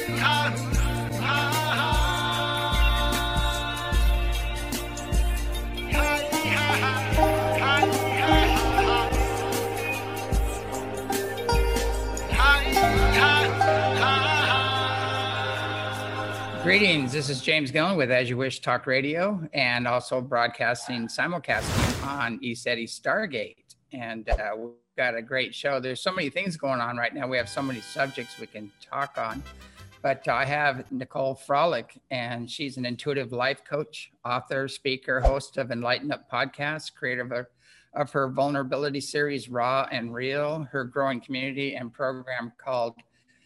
Greetings, this is James Gillen with As You Wish Talk Radio, and also broadcasting, simulcasting on ECETI Stargate. And we've got a great show. There's so many things going on right now. We have so many subjects we can talk on. But I have Nicole Froelich, and she's an intuitive life coach, author, speaker, host of Enlighten Up podcast, creator of her vulnerability series, Raw and Real, her growing community and program called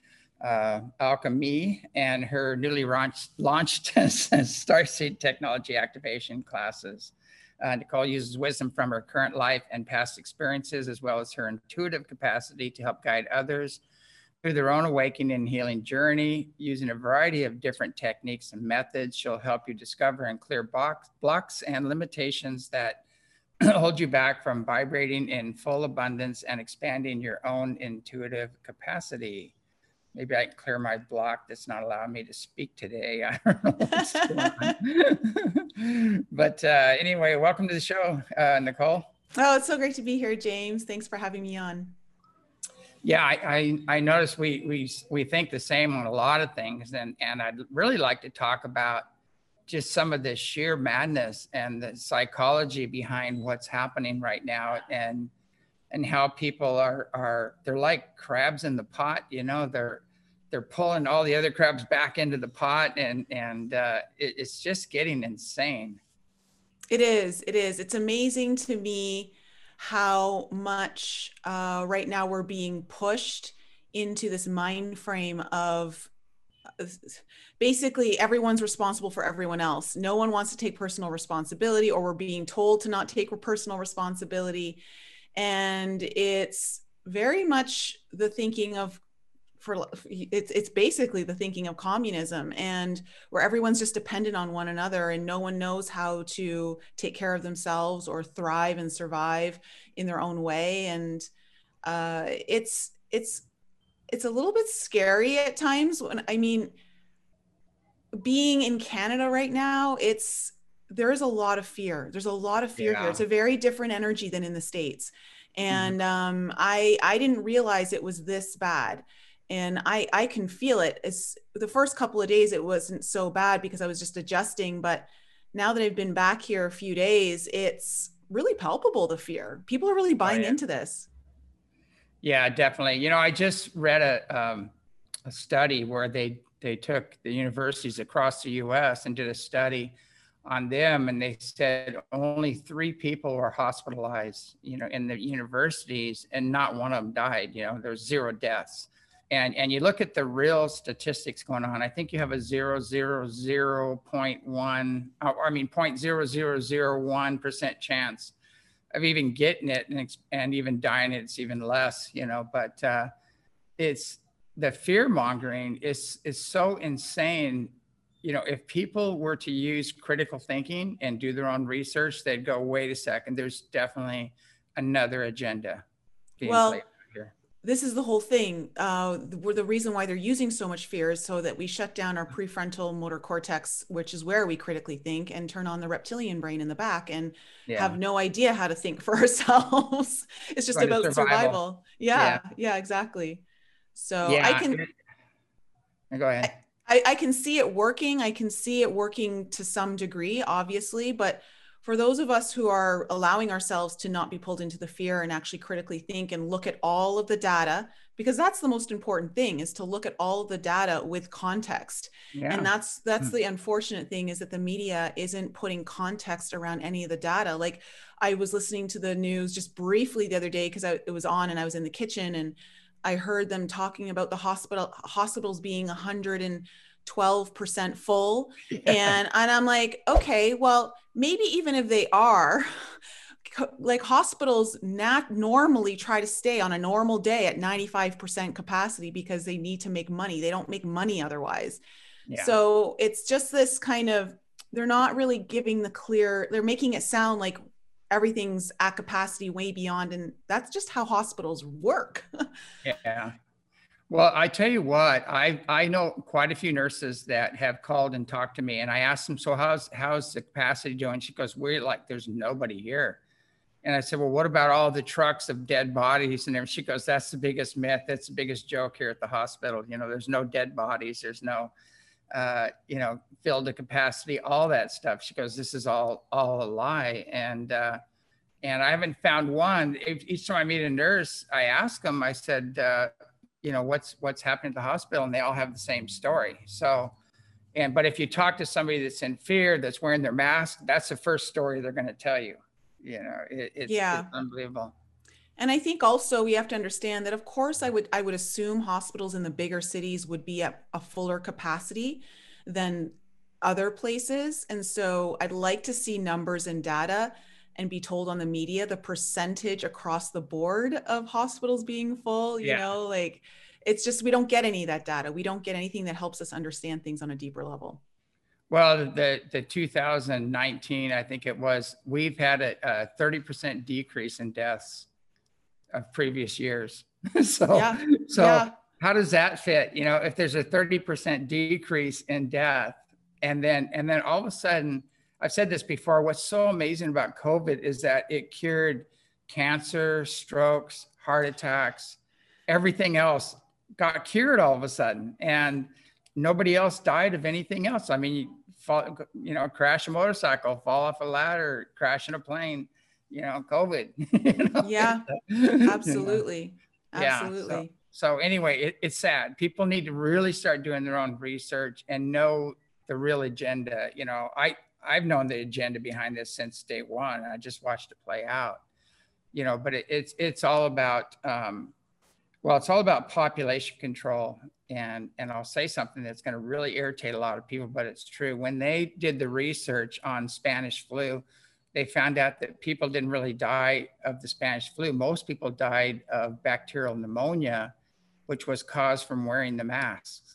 Alchemy, and her newly launched Starseed Technology Activation classes. Nicole uses wisdom from her current life and past experiences, as well as her intuitive capacity to help guide others through their own awakening and healing journey. Using a variety of different techniques and methods, she'll help you discover and clear blocks and limitations that hold you back from vibrating in full abundance and expanding your own intuitive capacity. Maybe I can clear my block that's not allowing me to speak today. I don't know what's going on. But anyway, welcome to the show, Nicole. Oh, it's so great to be here, James. Thanks for having me on. Yeah, I noticed we think the same on a lot of things, and I'd really like to talk about just some of the sheer madness and the psychology behind what's happening right now, and how people they're like crabs in the pot. You know, they're pulling all the other crabs back into the pot, and it's just getting insane. It is. It's amazing to me how much right now we're being pushed into this mind frame of basically everyone's responsible for everyone else. No one wants to take personal responsibility, or we're being told to not take personal responsibility. And it's very much the thinking of, it's basically the thinking of communism, and where everyone's just dependent on one another, and no one knows how to take care of themselves or thrive and survive in their own way. And it's a little bit scary at times. Being in Canada right now, there is a lot of fear. There's a lot of fear here. It's a very different energy than in the States. And I didn't realize it was this bad. And I can feel it. The first couple of days, it wasn't so bad because I was just adjusting. But now that I've been back here a few days, it's really palpable, the fear. People are really buying into this. Yeah, definitely. You know, I just read a study where they took the universities across the US and did a study on them, and they said only 3 people were hospitalized, you know, in the universities, and not one of them died. You know, there's 0 deaths. And you look at the real statistics going on, I think you have a 0.0001% chance of even getting it, and even dying, it's even less, you know. But it's the fear mongering is so insane. You know, if people were to use critical thinking and do their own research, they'd go, wait a second, there's definitely another agenda being played here. This is the whole thing. The reason why they're using so much fear is so that we shut down our prefrontal motor cortex, which is where we critically think, and turn on the reptilian brain in the back, and have no idea how to think for ourselves. It's just about survival. Yeah, exactly. So I can go ahead. I can see it working. I can see it working to some degree, obviously, but for those of us who are allowing ourselves to not be pulled into the fear and actually critically think and look at all of the data, because that's the most important thing, is to look at all of the data with context. And that's the unfortunate thing, is that the media isn't putting context around any of the data. Like, I was listening to the news just briefly the other day because it was on and I was in the kitchen, and I heard them talking about the hospitals being 112% full. And I'm like, okay, well, maybe even if they are, like, hospitals not normally try to stay on a normal day at 95% capacity because they need to make money. They don't make money otherwise. So it's just this kind of, they're not really giving they're making it sound like everything's at capacity way beyond. And that's just how hospitals work. Well, I tell you what, I know quite a few nurses that have called and talked to me, and I asked them, so how's the capacity doing? She goes, we're like, there's nobody here. And I said, well, what about all the trucks of dead bodies and everything? She goes, that's the biggest myth. That's the biggest joke here at the hospital. You know, there's no dead bodies. There's no, you know, filled to capacity, all that stuff. She goes, this is all a lie. And I haven't found one. Each time I meet a nurse, I ask them, I said, you know, what's happening at the hospital? And they all have the same story. So, but if you talk to somebody that's in fear, that's wearing their mask, that's the first story they're going to tell you. You know, it's unbelievable. And I think also we have to understand that, of course, I would assume hospitals in the bigger cities would be at a fuller capacity than other places. And so I'd like to see numbers and data and be told on the media the percentage across the board of hospitals being full. You know, like, it's just, we don't get any of that data. We don't get anything that helps us understand things on a deeper level. Well, the 2019, I think it was, we've had a 30% decrease in deaths of previous years. So how does that fit? You know, if there's a 30% decrease in death, and then all of a sudden, I've said this before, what's so amazing about COVID is that it cured cancer, strokes, heart attacks, everything else got cured all of a sudden. And nobody else died of anything else. I mean, you know, crash a motorcycle, fall off a ladder, crash in a plane, you know, COVID. You know? Yeah, absolutely. You know? Absolutely. Yeah, so anyway, it's sad. People need to really start doing their own research and know the real agenda. You know, I've known the agenda behind this since day one. I just watched it play out, you know, but it's all about, well, it's all about population control. And I'll say something that's going to really irritate a lot of people, but it's true. When they did the research on Spanish flu, they found out that people didn't really die of the Spanish flu. Most people died of bacterial pneumonia, which was caused from wearing the masks.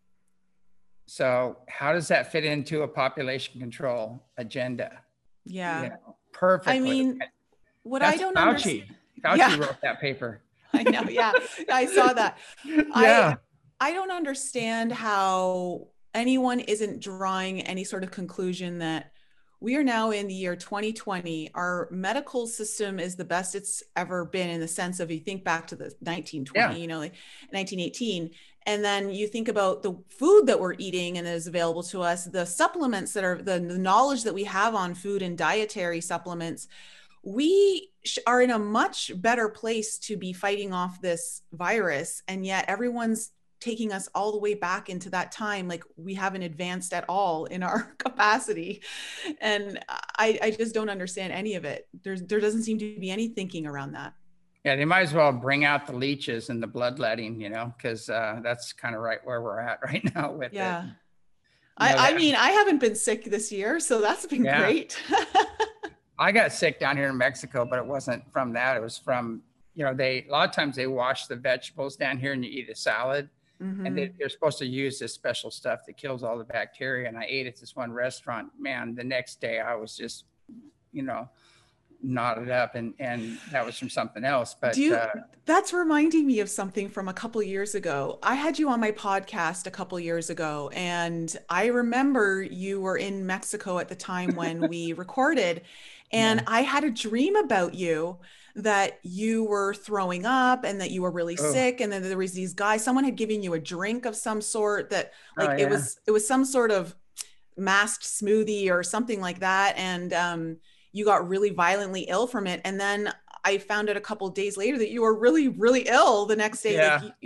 So how does that fit into a population control agenda? Yeah. You know, perfectly. I mean, what That's I don't Fauci. understand. Fauci wrote that paper. I know. Yeah. I saw that. Yeah. I don't understand how anyone isn't drawing any sort of conclusion that we are now in the year 2020. Our medical system is the best it's ever been, in the sense of, you think back to the 1920, you know, like 1918. And then you think about the food that we're eating and that is available to us, the supplements that are the knowledge that we have on food and dietary supplements. We are in a much better place to be fighting off this virus. And yet everyone's taking us all the way back into that time. Like, we haven't advanced at all in our capacity. And I just don't understand any of it. There doesn't seem to be any thinking around that. Yeah, they might as well bring out the leeches and the bloodletting, you know, because that's kind of right where we're at right now with it. You know, I mean, I haven't been sick this year, so that's been great. I got sick down here in Mexico, but it wasn't from that. It was from, you know, a lot of times they wash the vegetables down here and you eat a salad. Mm-hmm. And they're supposed to use this special stuff that kills all the bacteria. And I ate at this one restaurant. Man, the next day I was just, you know, knotted up, and that was from something else. But that's reminding me of something from a couple of years ago. I had you on my podcast a couple of years ago, and I remember you were in Mexico at the time when we recorded, and I had a dream about you, that you were throwing up and that you were really sick. And then there was these guys, someone had given you a drink of some sort that, like, it was some sort of masked smoothie or something like that. And you got really violently ill from it. And then I found out a couple of days later that you were really, really ill the next day.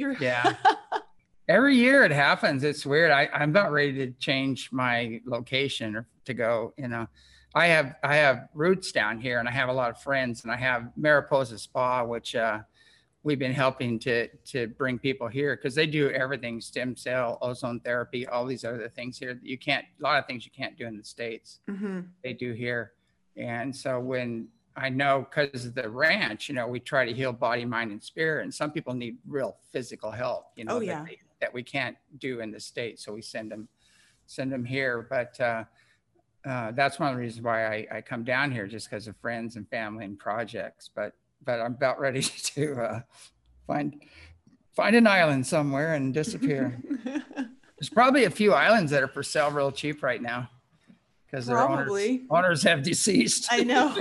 Every year it happens. It's weird. I'm about ready to change my location or to go, you know. I have roots down here, and I have a lot of friends, and I have Mariposa Spa, which we've been helping to bring people here, because they do everything: stem cell, ozone therapy, all these other things here that a lot of things you can't do in the States, they do here. And so when I know, because of the ranch, you know, we try to heal body, mind, and spirit, and some people need real physical help, you know, that we can't do in the States. So we send them here. But that's one of the reasons why I come down here, just because of friends and family and projects. But I'm about ready to find find an island somewhere and disappear. There's probably a few islands that are for sale real cheap right now because their owners have deceased. I know.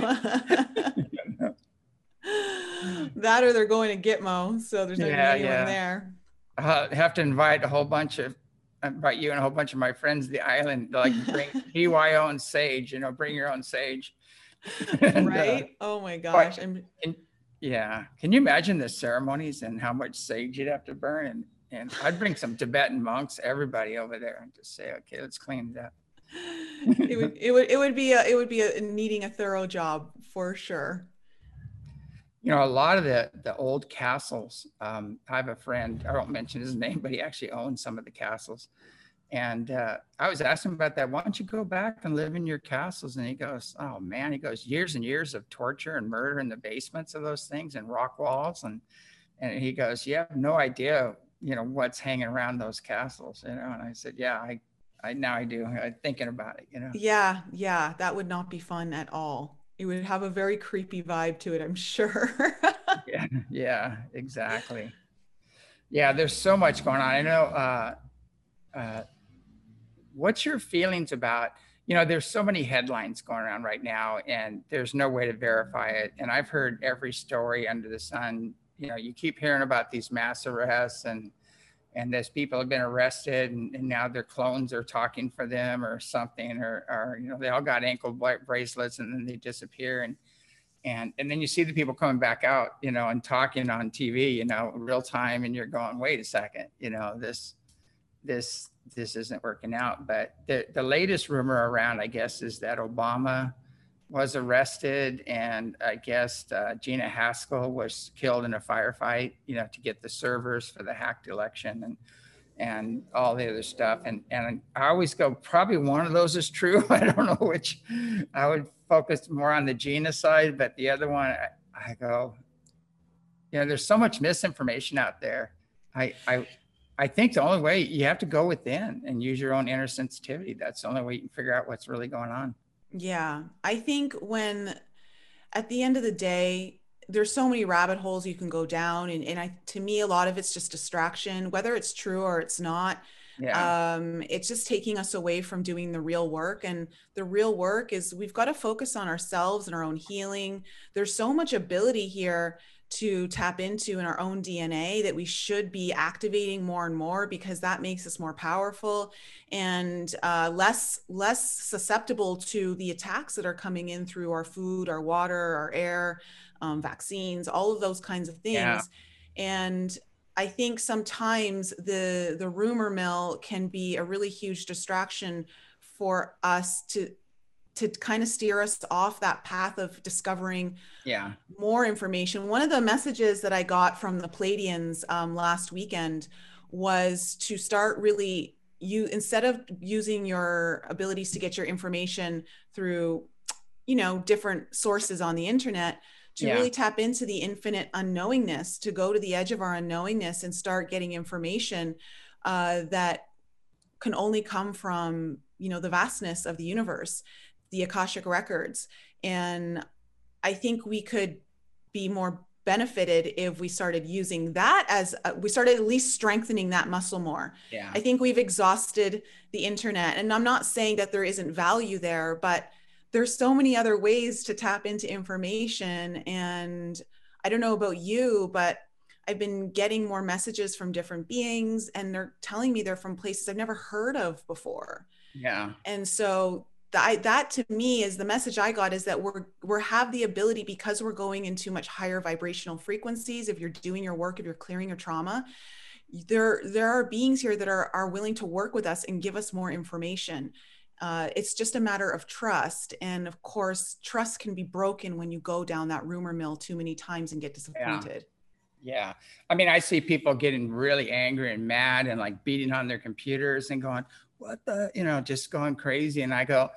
That or they're going to Gitmo, so there's not gonna be anyone there. I'll have to invite you and a whole bunch of my friends to the island, like bring BYO and sage, bring your own sage. And, right? Oh my gosh. Yeah. Can you imagine the ceremonies and how much sage you'd have to burn? And I'd bring some Tibetan monks, everybody over there, and just say, okay, let's clean it up. it would be needing a thorough job for sure. A lot of the old castles, I have a friend, I won't mention his name, but he actually owns some of the castles. And I was asking him about that. Why don't you go back and live in your castles? And he goes, oh man, years and years of torture and murder in the basements of those things and rock walls. And he goes, you have no idea, what's hanging around those castles, And I said, yeah, I do. I'm thinking about it, Yeah, that would not be fun at all. It would have a very creepy vibe to it, I'm sure. Yeah, exactly. Yeah, there's so much going on. I know, what's your feelings about, there's so many headlines going around right now and there's no way to verify it. And I've heard every story under the sun. You keep hearing about these mass arrests and those people have been arrested and now their clones are talking for them or something, or they all got ankle bracelets and then they disappear. And then you see the people coming back out, and talking on TV, real time. And you're going, wait a second, this isn't working out. But the latest rumor around, I guess, is that Obama was arrested and I guess Gina Haspel was killed in a firefight, to get the servers for the hacked election and all the other stuff. And I always go, probably one of those is true. I don't know which. I would focus more on the Gina side, but the other one, I go, there's so much misinformation out there. I think the only way, you have to go within and use your own inner sensitivity. That's the only way you can figure out what's really going on. Yeah. I think at the end of the day, there's so many rabbit holes you can go down. And to me, a lot of it's just distraction, whether it's true or it's not. Yeah. It's just taking us away from doing the real work. And the real work is we've got to focus on ourselves and our own healing. There's so much ability here to tap into in our own DNA that we should be activating more and more, because that makes us more powerful and less susceptible to the attacks that are coming in through our food, our water, our air, vaccines, all of those kinds of things. Yeah. And I think sometimes the rumor mill can be a really huge distraction for us to kind of steer us off that path of discovering more information. One of the messages that I got from the Pleiadians last weekend was to start really, instead of using your abilities to get your information through, different sources on the internet, to really tap into the infinite unknowingness, to go to the edge of our unknowingness and start getting information that can only come from, the vastness of the universe, the Akashic records. And I think we could be more benefited if we started using that we started at least strengthening that muscle more. Yeah. I think we've exhausted the internet, and I'm not saying that there isn't value there, but there's so many other ways to tap into information. And I don't know about you, but I've been getting more messages from different beings, and they're telling me they're from places I've never heard of before. Yeah. And so that to me is the message I got, is that we have the ability, because we're going into much higher vibrational frequencies. If you're doing your work, if you're clearing your trauma, there are beings here that are willing to work with us and give us more information. It's just a matter of trust. And of course, trust can be broken when you go down that rumor mill too many times and get disappointed. Yeah. I mean, I see people getting really angry and mad and like beating on their computers and going, what the, just going crazy. And I go,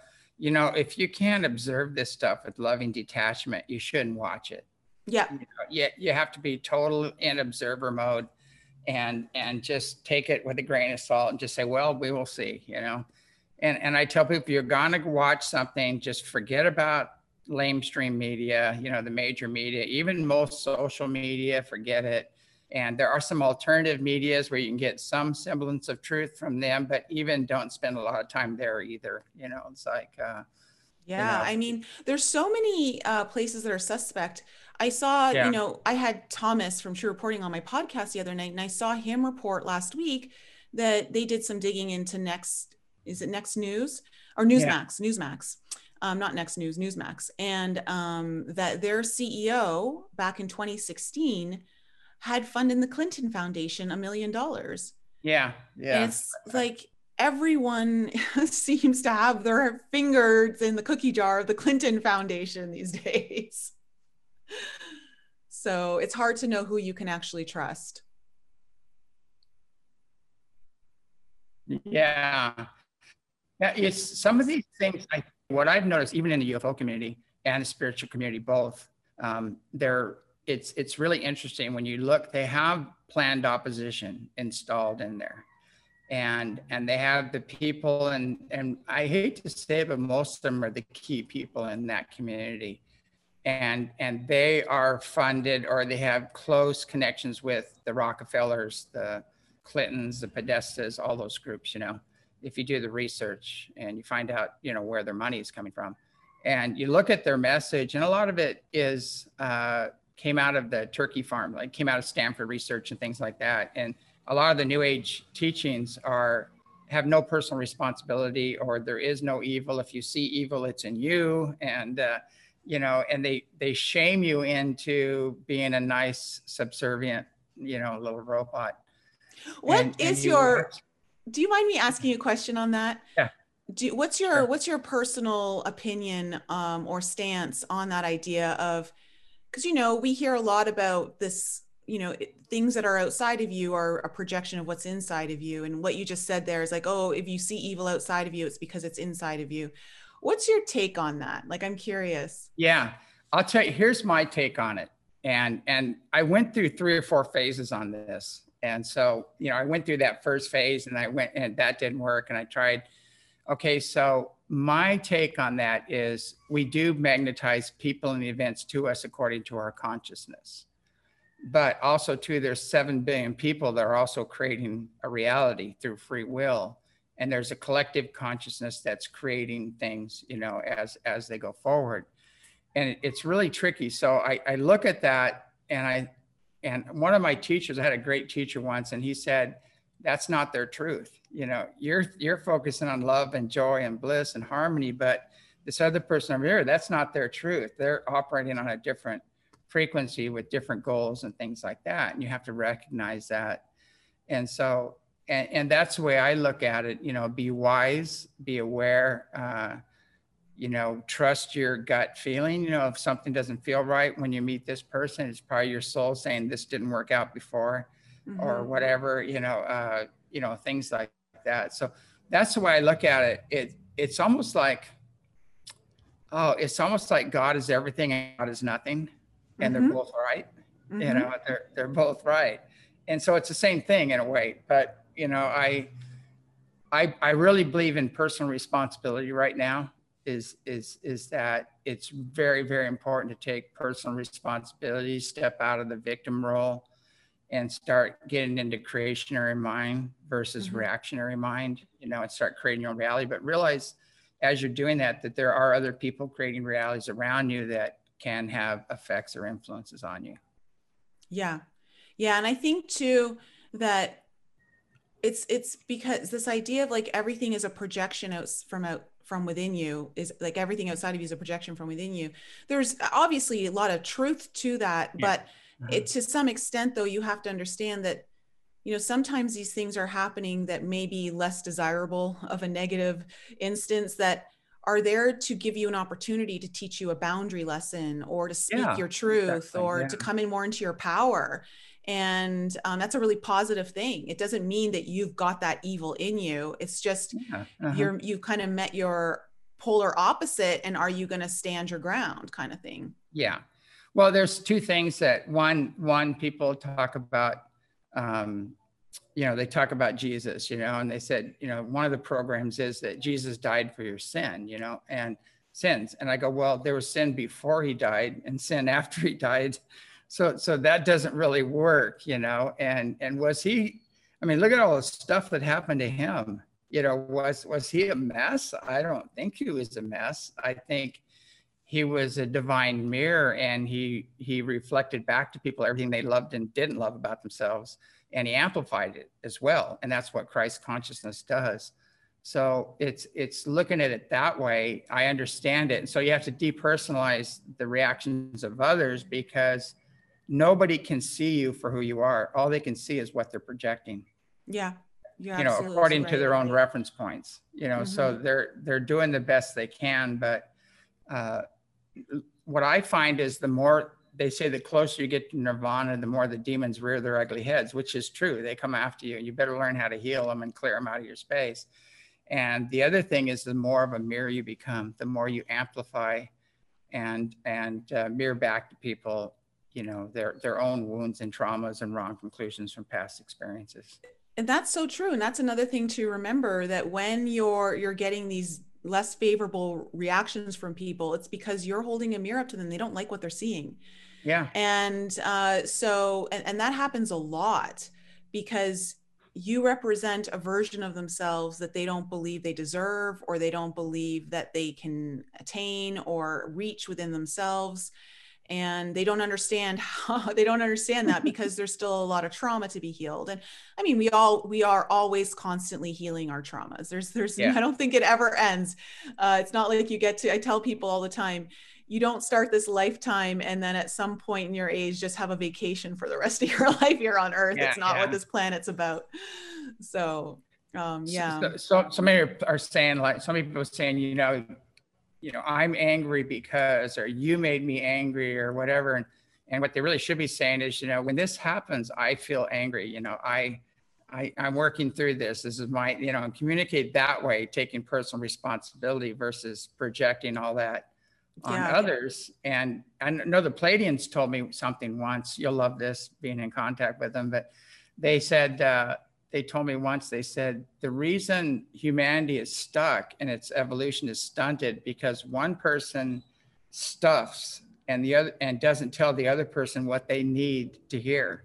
if you can't observe this stuff with loving detachment, you shouldn't watch it. Yeah. You have to be total in observer mode and just take it with a grain of salt and just say, well, we will see, And I tell people, if you're going to watch something, just forget about lamestream media, the major media, even most social media, forget it. And there are some alternative medias where you can get some semblance of truth from them, but even don't spend a lot of time there either. It's like, Yeah, I mean, there's so many places that are suspect. I saw, yeah, I had Thomas from True Reporting on my podcast the other night, and I saw him report last week that they did some digging into is it Next News or Newsmax? Newsmax, not Next News, Newsmax, and that their CEO back in 2016 had funded the Clinton Foundation $1 million. yeah, And yeah. it's like everyone seems to have their fingers in the cookie jar of the Clinton Foundation these days. So it's hard to know who you can actually trust. Yeah. Yeah, it's some of these things. What I've noticed, even in the UFO community and the spiritual community, both, it's really interesting when you look. They have planned opposition installed in there, and they have the people, and I hate to say it, but most of them are the key people in that community, and they are funded, or they have close connections with the Rockefellers, the Clintons, the Podestas, all those groups. If you do the research and you find out, where their money is coming from, and you look at their message, and a lot of it is came out of the turkey farm, like came out of Stanford research and things like that. And a lot of the New Age teachings have no personal responsibility, or there is no evil. If you see evil, it's in you, and and they shame you into being a nice, subservient, little robot. Do you mind me asking you a question on that? Yeah. What's your personal opinion or stance on that idea of, because we hear a lot about this, things that are outside of you are a projection of what's inside of you, and what you just said there is like, oh, if you see evil outside of you, it's because it's inside of you. What's your take on that? Like, I'm curious. Yeah, I'll tell you, here's my take on it. And I went through 3 or 4 phases on this. And so, I went through that first phase, and that didn't work. And I tried. Okay, so my take on that is we do magnetize people and the events to us according to our consciousness. But also too, there's 7 billion people that are also creating a reality through free will. And there's a collective consciousness that's creating things, as they go forward. And it's really tricky. So I look at that, and one of my teachers, I had a great teacher once, and he said, that's not their truth. You're focusing on love and joy and bliss and harmony, but this other person over here, that's not their truth. They're operating on a different frequency with different goals and things like that. And you have to recognize that. And so, and that's the way I look at it, be wise, be aware, trust your gut feeling. If something doesn't feel right when you meet this person, it's probably your soul saying this didn't work out before, or whatever, things like that. So that's the way I look at it. It's almost like God is everything and God is nothing, and they're both right. They're both right. And so it's the same thing in a way, but I really believe in personal responsibility right now. Is that it's very, very important to take personal responsibility, step out of the victim role, and start getting into creationary mind versus reactionary mind, and start creating your own reality. But realize as you're doing that there are other people creating realities around you that can have effects or influences on you. Yeah. Yeah. And I think too, that it's because this idea of like everything is a projection from within you, is like everything outside of you is a projection from within you. There's obviously a lot of truth to that, but to some extent though, you have to understand that, sometimes these things are happening that may be less desirable of a negative instance, that are there to give you an opportunity to teach you a boundary lesson, or to speak your truth, or to come in more into your power. And that's a really positive thing. It doesn't mean that you've got that evil in you. It's just you've kind of met your polar opposite, and are you going to stand your ground, kind of thing. Yeah. Well, there's 2 things that one people talk about, they talk about Jesus, and they said, one of the programs is that Jesus died for your sin, and sins. And I go, well, there was sin before he died and sin after he died. so that doesn't really work, and was he, I mean, look at all the stuff that happened to him. Was he a mess? I don't think he was a mess. I think he was a divine mirror, and he reflected back to people everything they loved and didn't love about themselves, and he amplified it as well. And that's what Christ consciousness does. So it's looking at it that way. I understand it. And so you have to depersonalize the reactions of others, because nobody can see you for who you are. All they can see is what they're projecting. Yeah. According to their own reference points, so they're doing the best they can. But what I find is, the more they say, the closer you get to nirvana, the more the demons rear their ugly heads, which is true. They come after you, and you better learn how to heal them and clear them out of your space. And the other thing is, the more of a mirror you become, the more you amplify and mirror back to people, their own wounds and traumas and wrong conclusions from past experiences. And that's so true. And that's another thing to remember, that when you're getting these less favorable reactions from people, it's because you're holding a mirror up to them. They don't like what they're seeing. Yeah. And so that happens a lot, because you represent a version of themselves that they don't believe they deserve, or they don't believe that they can attain or reach within themselves. And they don't understand that, because there's still a lot of trauma to be healed. And I mean, we are always constantly healing our traumas. I don't think it ever ends. It's not like I tell people all the time, you don't start this lifetime and then at some point in your age just have a vacation for the rest of your life here on Earth. It's not what this planet's about. So So many are saying, like, some people are saying, I'm angry because, or you made me angry, or whatever. And what they really should be saying is, when this happens, I feel angry. I'm working through this. This is my, and communicate that way, taking personal responsibility versus projecting all that on others. And I know the Pleiadians told me something once. You'll love this, being in contact with them. But they said, they told me once, they said, the reason humanity is stuck and its evolution is stunted, because one person stuffs and doesn't tell the other person what they need to hear.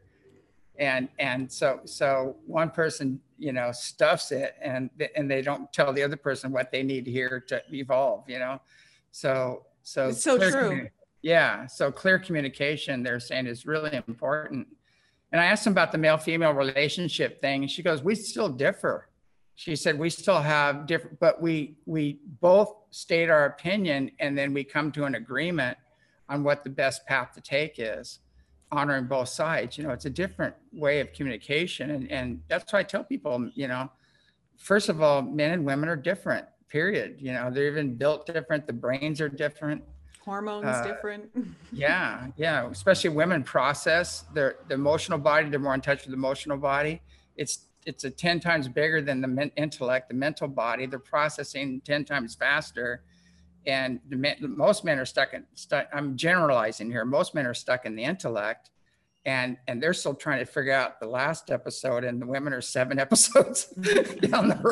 And so one person, stuffs it, and they don't tell the other person what they need to hear to evolve, So it's so true. So clear communication, they're saying, is really important. And I asked them about the male-female relationship thing, and she goes, we still differ. She said, we still have different, but we both state our opinion, and then we come to an agreement on what the best path to take is, honoring both sides. It's a different way of communication. And that's why I tell people, first of all, men and women are different, period. They're even built different. The brains are different. Hormones different. Yeah. Especially women process the emotional body. They're more in touch with the emotional body. It's a 10 times bigger than the intellect, the mental body. They're processing 10 times faster. And most men are stuck. I'm generalizing here. Most men are stuck in the intellect, and they're still trying to figure out the last episode, and the women are 7 episodes down the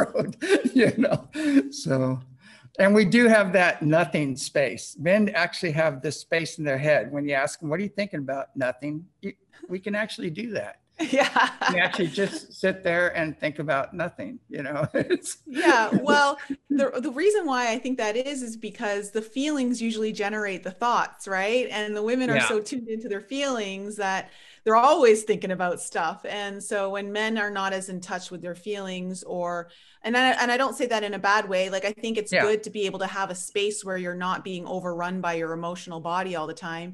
road, So, and we do have that nothing space. Men actually have this space in their head. When you ask them, what are you thinking about? Nothing. We can actually do that. Yeah. You actually just sit there and think about nothing, Yeah. Well, the reason why I think that is because the feelings usually generate the thoughts, right? And the women are so tuned into their feelings that they're always thinking about stuff. And so when men are not as in touch with their feelings, and I don't say that in a bad way, like, I think it's good to be able to have a space where you're not being overrun by your emotional body all the time.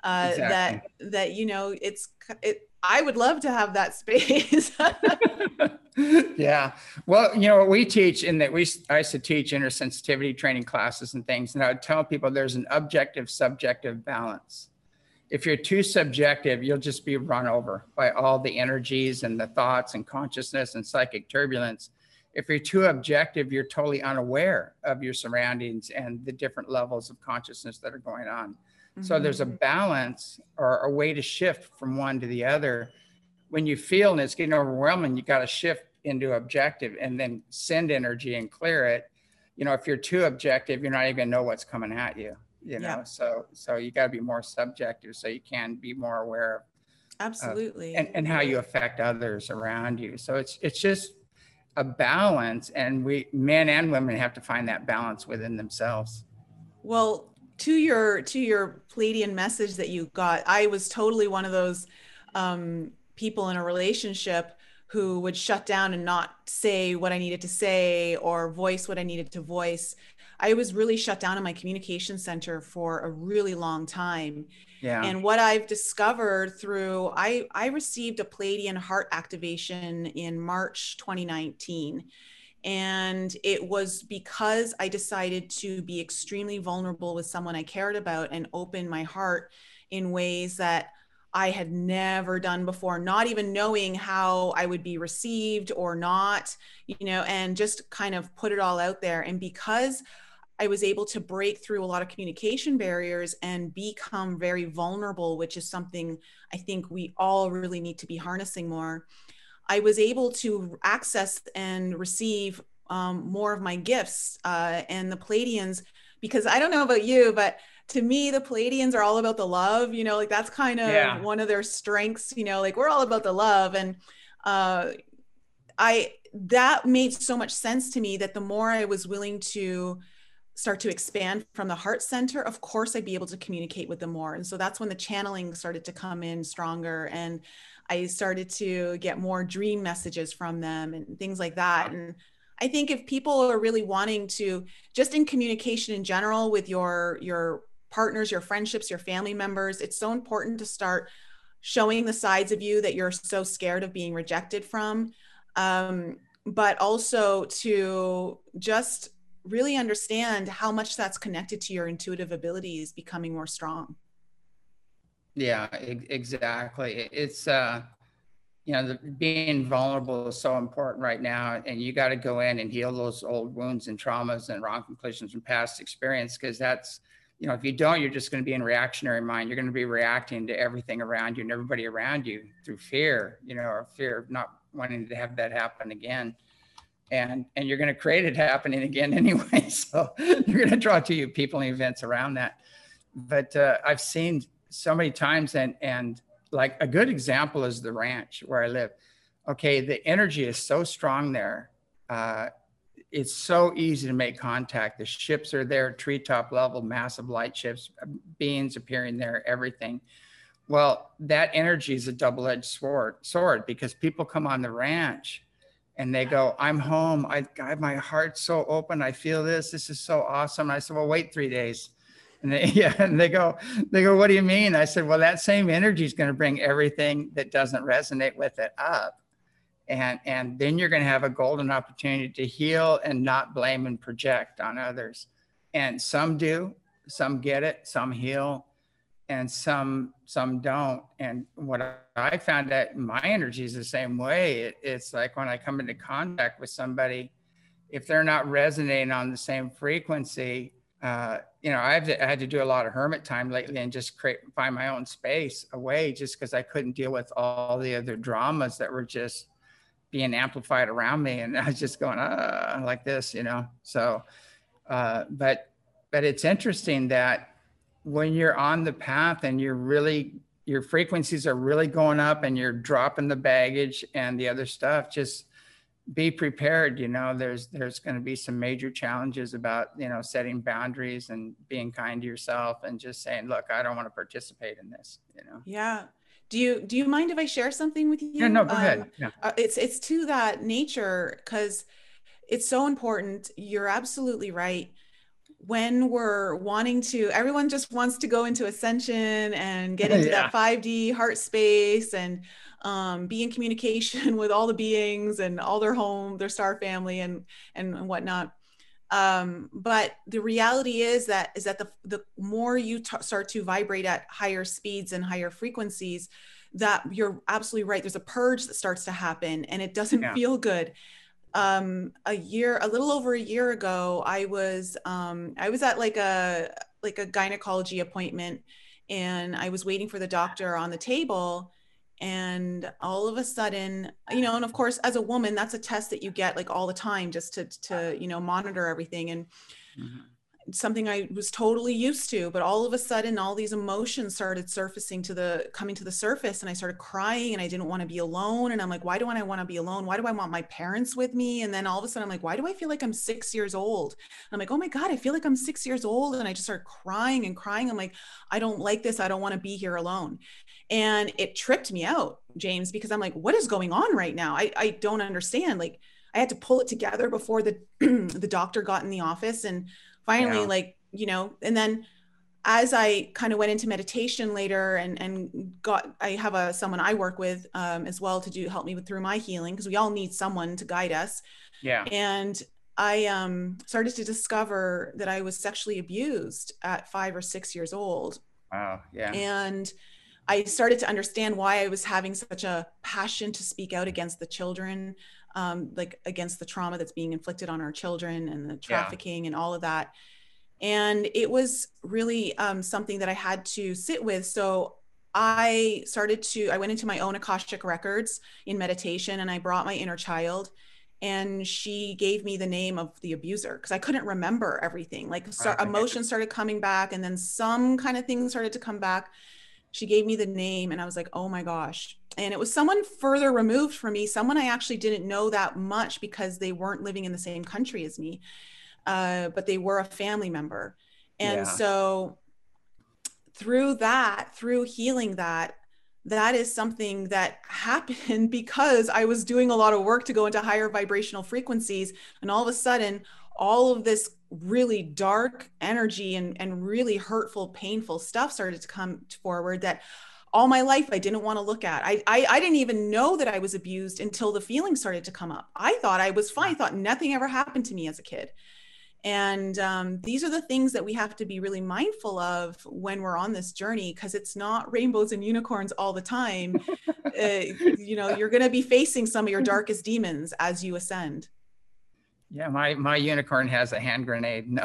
I would love to have that space. Yeah. Well, what we teach I used to teach intersensitivity training classes and things. And I would tell people there's an objective, subjective balance. If you're too subjective, you'll just be run over by all the energies and the thoughts and consciousness and psychic turbulence. If you're too objective, you're totally unaware of your surroundings and the different levels of consciousness that are going on. So there's a balance, or a way to shift from one to the other. When you feel and it's getting overwhelming, you got to shift into objective and then send energy and clear it. If you're too objective, you're not even gonna know what's coming at you. Yeah, so you got to be more subjective so you can be more aware of absolutely. and how you affect others around you. So it's just a balance, and we men and women have to find that balance within themselves. Well, to your Palladian message that you got, I was totally one of those people in a relationship who would shut down and not say what I needed to say or voice what I needed to voice. I was really shut down in my communication center for a really long time. Yeah. And what I've discovered through, I received a Palladian heart activation in March 2019. And it was because I decided to be extremely vulnerable with someone I cared about and open my heart in ways that I had never done before, not even knowing how I would be received or not, and just kind of put it all out there. And because I was able to break through a lot of communication barriers and become very vulnerable, which is something I think we all really need to be harnessing more. I was able to access and receive more of my gifts and the Palladians, because I don't know about you, but to me, the Palladians are all about the love, like that's kind of Yeah. one of their strengths, like we're all about the love. And uh, that made so much sense to me that the more I was willing to start to expand from the heart center, of course I'd be able to communicate with them more. And so that's when the channeling started to come in stronger, and I started to get more dream messages from them and things like that. And I think if people are really wanting to, just in communication in general with your partners, your friendships, your family members, it's so important to start showing the sides of you that you're so scared of being rejected from. But also to just really understand how much that's connected to your intuitive abilities becoming more strong. Yeah, exactly. It's being vulnerable is so important right now, and you got to go in and heal those old wounds and traumas and wrong conclusions from past experience, because that's, if you don't, you're just going to be in reactionary mind. You're going to be reacting to everything around you and everybody around you through fear, or fear of not wanting to have that happen again. And you're going to create it happening again anyway. So you're going to draw to you people and events around that. But I've seen so many times, and like a good example is the ranch where I live. Okay, the energy is so strong there. It's so easy to make contact. The ships are there, treetop level, massive light ships, beings appearing there, everything. Well, that energy is a double-edged sword because people come on the ranch and they go, I'm home. God, my heart's so open. I feel this. This is so awesome. And I said, well, wait 3 days. And they go, what do you mean? I said, well, that same energy is going to bring everything that doesn't resonate with it up. And then you're going to have a golden opportunity to heal and not blame and project on others. And some do, some get it, some heal, and some don't. And what I found out, my energy is the same way. It's like when I come into contact with somebody, if they're not resonating on the same frequency, I had to do a lot of hermit time lately and just find my own space away, just because I couldn't deal with all the other dramas that were just being amplified around me. And I was just going, like this, So, but it's interesting that when you're on the path and your frequencies are really going up and you're dropping the baggage and the other stuff, just be prepared. There's going to be some major challenges about, setting boundaries and being kind to yourself and just saying, look, I don't want to participate in this, Yeah. Do you mind if I share something with Yeah, you? no, go ahead. Yeah. It's to that nature, because it's so important. You're absolutely right. When we're wanting to, everyone just wants to go into ascension and get into Yeah. that 5D heart space and be in communication with all the beings and all their star family and whatnot. But the reality is that the more you start to vibrate at higher speeds and higher frequencies, that you're absolutely right. There's a purge that starts to happen, and it doesn't Yeah. feel good. A little over a year ago, I was at like a gynecology appointment, and I was waiting for the doctor on the table. And all of a sudden, and of course, as a woman, that's a test that you get like all the time just to monitor everything. And Mhm. something I was totally used to, but all of a sudden all these emotions started coming to the surface, and I started crying, and I didn't want to be alone. And I'm like, why do I want to be alone? Why do I want my parents with me? And then all of a sudden I'm like, why do I feel like I'm 6 years old? And I'm like, oh my God, I feel like I'm 6 years old. And I just started crying and crying. I'm like, I don't like this. I don't want to be here alone. And it tripped me out, James, because I'm like, what is going on right now? I don't understand. Like, I had to pull it together before the the doctor got in the office, and finally, Yeah. like, and then as I kind of went into meditation later, and I have someone I work with as well to help me through my healing, because we all need someone to guide us. Yeah. And I started to discover that I was sexually abused at 5 or 6 years old. Wow. Yeah. And I started to understand why I was having such a passion to speak out against the children, like against the trauma that's being inflicted on our children and the Yeah. trafficking and all of that. And it was really something that I had to sit with. So I went into my own Akashic records in meditation, and I brought my inner child, and she gave me the name of the abuser, because I couldn't remember everything. Like, Right. emotions started coming back, and then some kind of things started to come back. She gave me the name, and I was like, oh my gosh. And it was someone further removed from me, someone I actually didn't know that much, because they weren't living in the same country as me, but they were a family member. And Yeah. so through healing that is something that happened because I was doing a lot of work to go into higher vibrational frequencies. And all of a sudden, all of this really dark energy and really hurtful, painful stuff started to come forward that all my life I didn't want to look at. I didn't even know that I was abused until the feelings started to come up. I thought I was fine. I thought nothing ever happened to me as a kid. And these are the things that we have to be really mindful of when we're on this journey, because it's not rainbows and unicorns all the time. You're going to be facing some of your darkest demons as you ascend. Yeah, my unicorn has a hand grenade. No,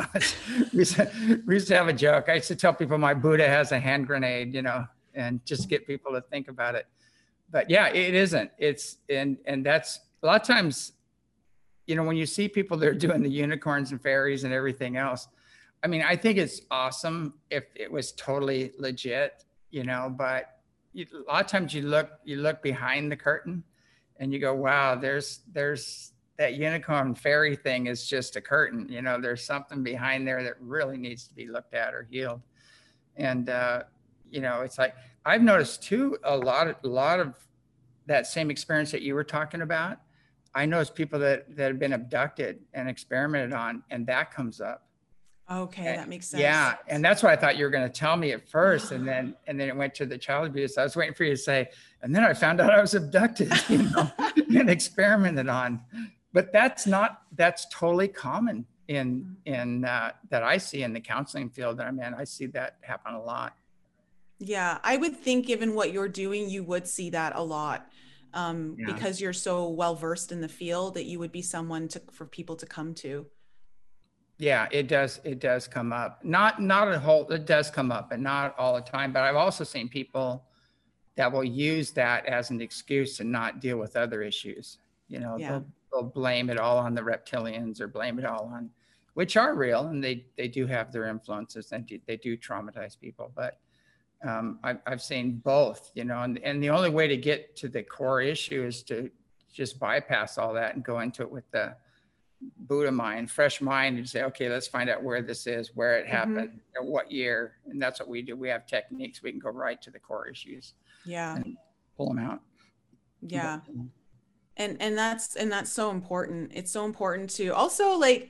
we used to have a joke. I used to tell people my Buddha has a hand grenade, and just get people to think about it. But yeah, it isn't. And that's a lot of times, when you see people that are doing the unicorns and fairies and everything else. I mean, I think it's awesome if it was totally legit, but a lot of times you look behind the curtain and you go, wow, there's that unicorn fairy thing is just a curtain. There's something behind there that really needs to be looked at or healed. And, it's like, I've noticed too, a lot of that same experience that you were talking about. I noticed people that have been abducted and experimented on, and that comes up. Okay, that makes sense. Yeah, and that's what I thought you were going to tell me at first, and then it went to the child abuse. I was waiting for you to say, and then I found out I was abducted, and experimented on. But that's totally common in that I see in the counseling field that I'm in. I see that happen a lot. Yeah, I would think, given what you're doing, you would see that a lot, because you're so well versed in the field, that you would be someone for people to come to. Yeah, it does come up. Not a whole, it does come up, but not all the time. But I've also seen people that will use that as an excuse to not deal with other issues. Yeah. They'll blame it all on the reptilians, or blame it all on, which are real, and they do have their influences, and they do traumatize people. But I've seen both, and the only way to get to the core issue is to just bypass all that and go into it with the Buddha mind, fresh mind, and say, okay, let's find out where this is, where it happened, and what year. And that's what we do. We have techniques. We can go right to the core issues. Yeah. And pull them out. Yeah. And that's so important. It's so important to also, like,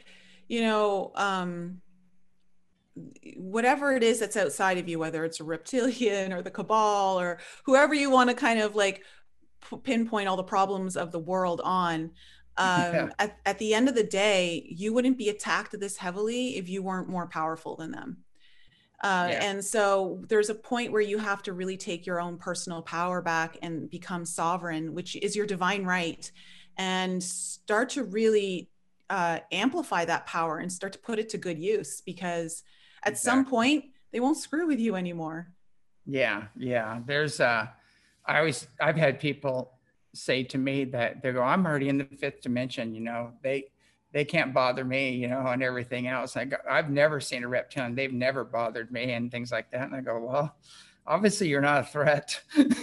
whatever it is that's outside of you, whether it's a reptilian or the cabal or whoever you want to kind of like pinpoint all the problems of the world on, at the end of the day, you wouldn't be attacked this heavily if you weren't more powerful than them. And so there's a point where you have to really take your own personal power back and become sovereign, which is your divine right, and start to really amplify that power and start to put it to good use, because at some point they won't screw with you anymore. Yeah. There's I've had people say to me that they go, I'm already in the fifth dimension. they can't bother me, and everything else. I've never seen a reptilian. They've never bothered me and things like that. And I go, well, obviously you're not a threat.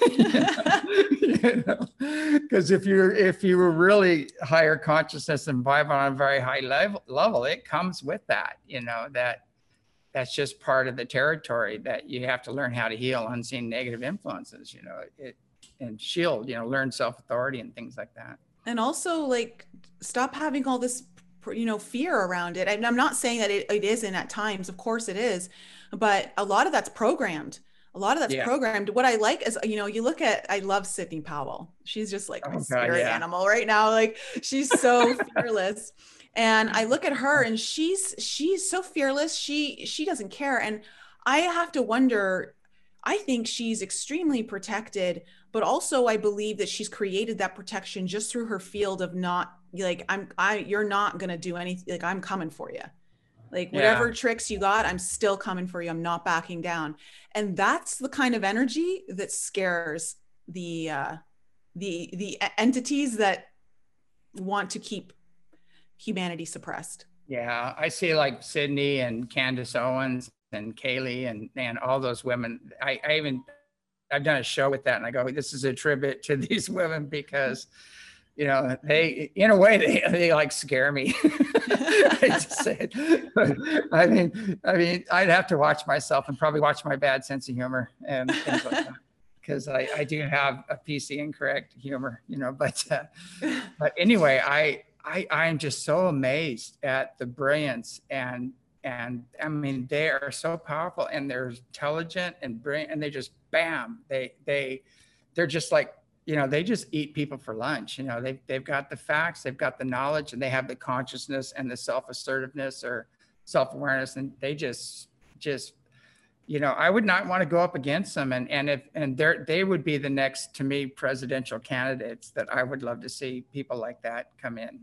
Because if you were really higher consciousness and vibe on a very high level, it comes with that, that's just part of the territory that you have to learn how to heal unseen negative influences, and shield, learn self-authority and things like that. And also, like, stop having all this, fear around it. I'm not saying that it isn't at times. Of course it is. But a lot of that's programmed. Programmed. What I like is, you look at, I love Sidney Powell. She's just like my spirit animal right now. Like, she's so fearless. And I look at her and she's so fearless. She doesn't care. And I have to wonder, I think she's extremely protected, but also I believe that she's created that protection just through her field of not like, you're not going to do anything. Like, I'm coming for you. Like, whatever tricks you got, I'm still coming for you. I'm not backing down. And that's the kind of energy that scares the entities that want to keep humanity suppressed. Yeah, I see like Sydney and Candace Owens and Kaylee and all those women. I've done a show with that, and I go, this is a tribute to these women because, they, in a way, they like scare me. I just say it. But, I mean, I'd have to watch myself and probably watch my bad sense of humor and things like that, because I do have a PC incorrect humor, but anyway, I am just so amazed at the brilliance and I mean, they are so powerful and they're intelligent and brilliant, and they just, bam, they're just like, they just eat people for lunch. They've got the facts, they've got the knowledge, and they have the consciousness and the self-assertiveness or self-awareness. And they just, I would not want to go up against them. And they would be the next, to me, presidential candidates that I would love to see people like that come in,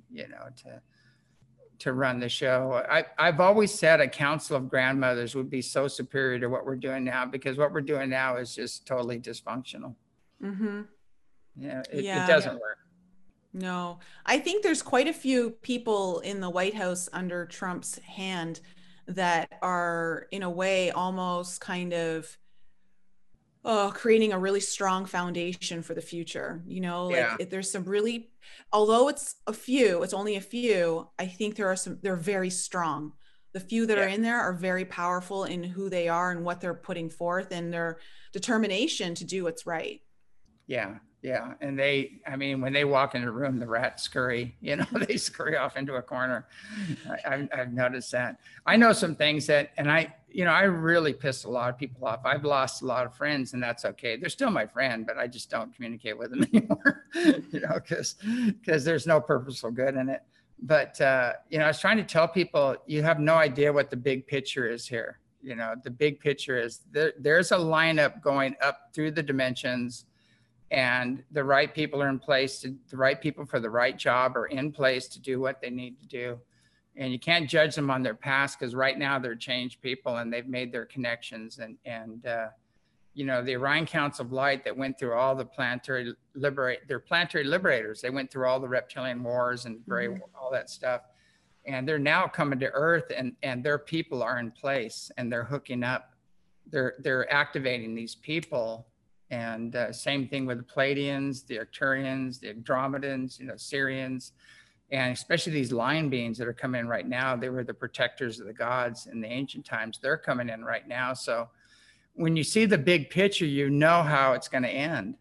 to run the show. I've always said a council of grandmothers would be so superior to what we're doing now, because what we're doing now is just totally dysfunctional. Mm-hmm. It doesn't work. No, I think there's quite a few people in the White House under Trump's hand that are, in a way, almost kind of creating a really strong foundation for the future. There's some really, although it's only a few, I think they're very strong. The few that are in there are very powerful in who they are and what they're putting forth and their determination to do what's right. Yeah. Yeah. And when they walk in a room, the rats scurry, they scurry off into a corner. I've noticed that. I know some things and I really pissed a lot of people off. I've lost a lot of friends, and that's okay. They're still my friend, but I just don't communicate with them anymore, because there's no purposeful good in it. But, I was trying to tell people, you have no idea what the big picture is here. The big picture is there's a lineup going up through the dimensions, and the right people are in place, the right people for the right job are in place to do what they need to do. And you can't judge them on their past, because right now they're changed people and they've made their connections. And the Orion Council of Light that went through all the planetary liberators. They went through all the reptilian wars and gray, all that stuff. And they're now coming to Earth, and their people are in place, and they're hooking up. They're activating these people. And same thing with the Pleiadians, the Arcturians, the Andromedans, Sirians, and especially these lion beings that are coming in right now. They were the protectors of the gods in the ancient times. They're coming in right now. So when you see the big picture, how it's going to end.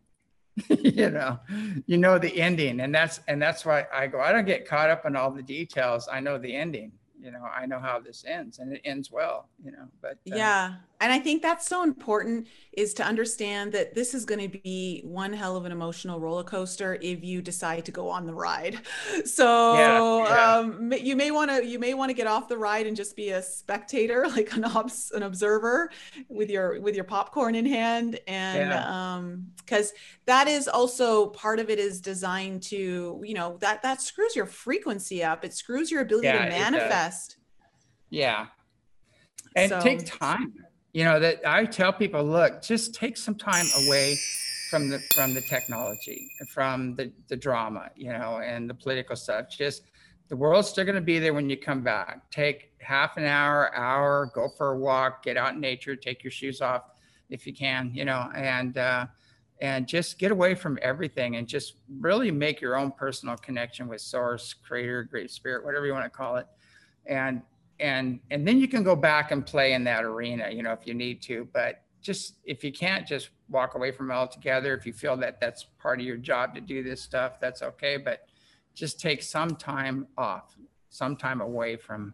The ending, and that's why I go. I don't get caught up in all the details. I know the ending. I know how this ends, and it ends well. But and I think that's so important, is to understand that this is going to be one hell of an emotional roller coaster if you decide to go on the ride. So you may want to get off the ride and just be a spectator, like an observer with your popcorn in hand, and because that is also part of it is designed to that screws your frequency up. It screws your ability to manifest. And take time. That I tell people, look, just take some time away from the technology, from the drama, and the political stuff. Just The world's still going to be there when you come back. Take half an hour, go for a walk, get out in nature, take your shoes off if you can, and just get away from everything and just really make your own personal connection with source, creator, great spirit, whatever you want to call it. And then you can go back and play in that arena, if you need to, but just, if you can't, just walk away from it altogether. If you feel that that's part of your job to do this stuff, that's okay. But just take some time off, some time away from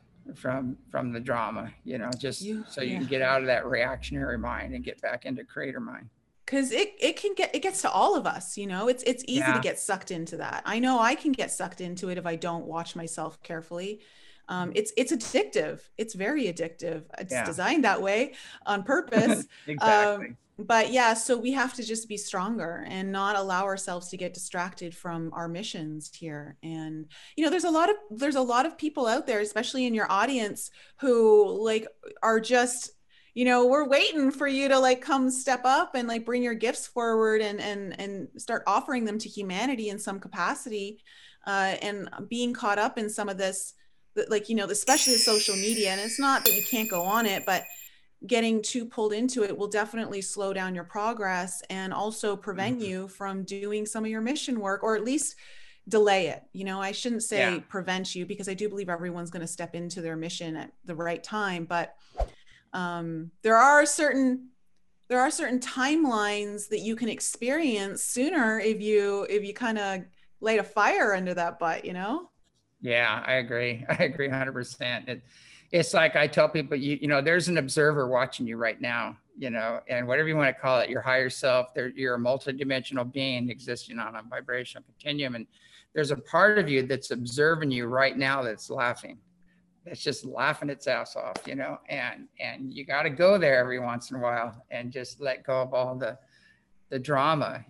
the drama, just so you can get out of that reactionary mind and get back into creator mind. Because it gets to all of us, it's easy to get sucked into that. I know I can get sucked into it if I don't watch myself carefully. It's addictive. It's very addictive. It's designed that way on purpose. Exactly. But yeah, so we have to just be stronger and not allow ourselves to get distracted from our missions here. And, there's a lot of people out there, especially in your audience, who are just, we're waiting for you to come step up and bring your gifts forward and start offering them to humanity in some capacity, and being caught up in some of this, especially the social media. And it's not that you can't go on it, but getting too pulled into it will definitely slow down your progress and also prevent you from doing some of your mission work, or at least delay it. I shouldn't say prevent you, because I do believe everyone's going to step into their mission at the right time. But there are certain timelines that you can experience sooner if you kind of light a fire under that butt, Yeah, I agree 100%. It's like I tell people, there's an observer watching you right now, and whatever you want to call it, your higher self, you're a multidimensional being existing on a vibrational continuum. And there's a part of you that's observing you right now that's laughing. That's just laughing its ass off, and you got to go there every once in a while and just let go of all the drama.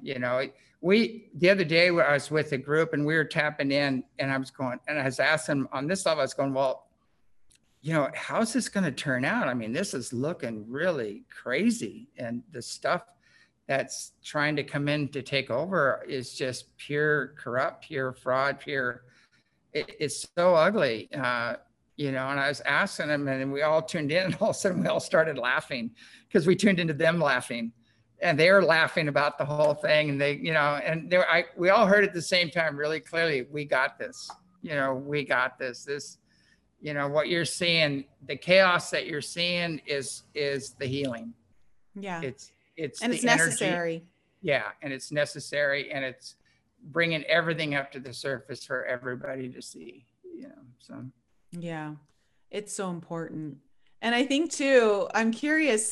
The other day I was with a group and we were tapping in, and I was asking on this level, I was going, well, how's this going to turn out? I mean, this is looking really crazy. And the stuff that's trying to come in to take over is just pure corrupt, pure fraud, it's so ugly. And I was asking them, and we all tuned in, and all of a sudden we all started laughing because we tuned into them laughing, and they were laughing about the whole thing. And we all heard at the same time really clearly, we got this, we got this. What you're seeing, the chaos that you're seeing is the healing. Yeah. It's and it's necessary. Energy. Yeah. And it's necessary, and it's bringing everything up to the surface for everybody to see, so. Yeah, it's so important. And I think too, I'm curious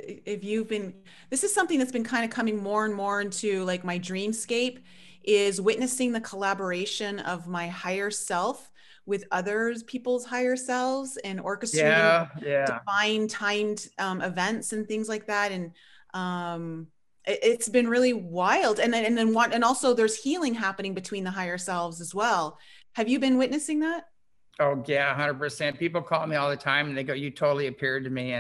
this is something that's been kind of coming more and more into my dreamscape, is witnessing the collaboration of my higher self with others people's higher selves, and orchestrating divine timed events and things like that. And it's been really wild. And also there's healing happening between the higher selves as well. Have you been witnessing that? Oh yeah, 100%. People call me all the time and they go, "You totally appeared to me."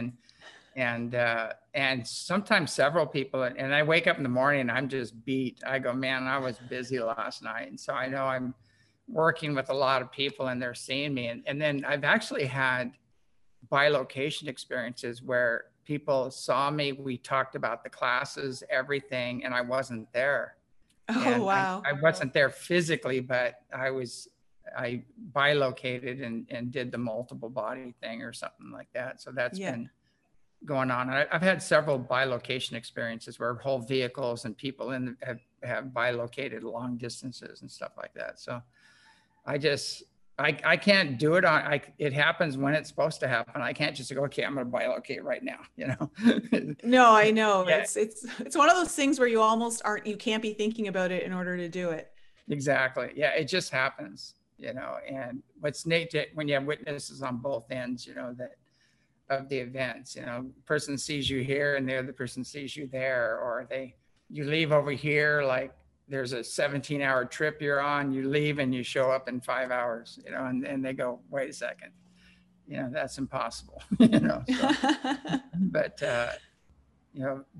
And sometimes several people, and I wake up in the morning and I'm just beat. I go, man, I was busy last night. And so I know I'm working with a lot of people and they're seeing me. And then I've actually had bilocation experiences where people saw me. We talked about the classes, everything, and I wasn't there. Oh, wow. I wasn't there physically, but I bilocated and did the multiple body thing or something like that. So that's been going on. I've had several bilocation experiences where whole vehicles and people have bilocated long distances and stuff like that. So I can't do it it happens when it's supposed to happen. I can't just go, okay, I'm going to bilocate right now, No, I know. Yeah. It's one of those things where you can't be thinking about it in order to do it. Exactly. Yeah. It just happens. And what's neat when you have witnesses on both ends, that of the events, person sees you here and the other person sees you there, or you leave over here, like there's a 17-hour trip you're on, you leave and you show up in 5 hours, and they go, wait a second, that's impossible, so, but,